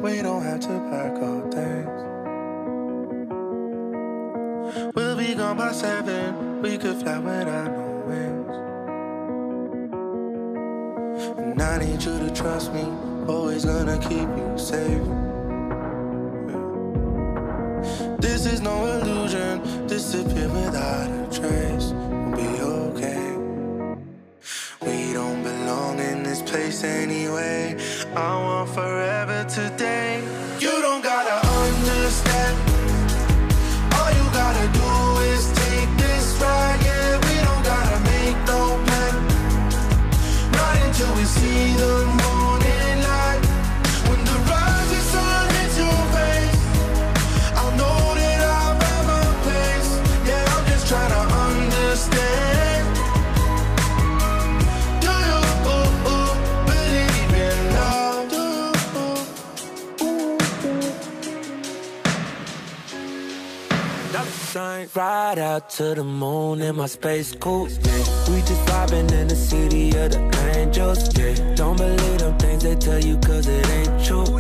We don't have to pack our things. We'll be gone by 7. We could fly without no wings. And I need you to trust me. Always gonna keep you safe. This is no illusion. Disappear without a trace. We'll be okay. We don't belong in this place anyway. I want forever today. You don't gotta understand. All you gotta do is take this ride. Yeah, we don't gotta make no plan. Not until we see the morning light. When the rising sun hits your face, I'll know that I've found my place. Yeah, I'm just trying to understand. Do you believe in love? Do Ride out to the moon in my space coupe, yeah. We just vibing in the city of the angels, yeah. Don't believe them things they tell you cause it ain't true,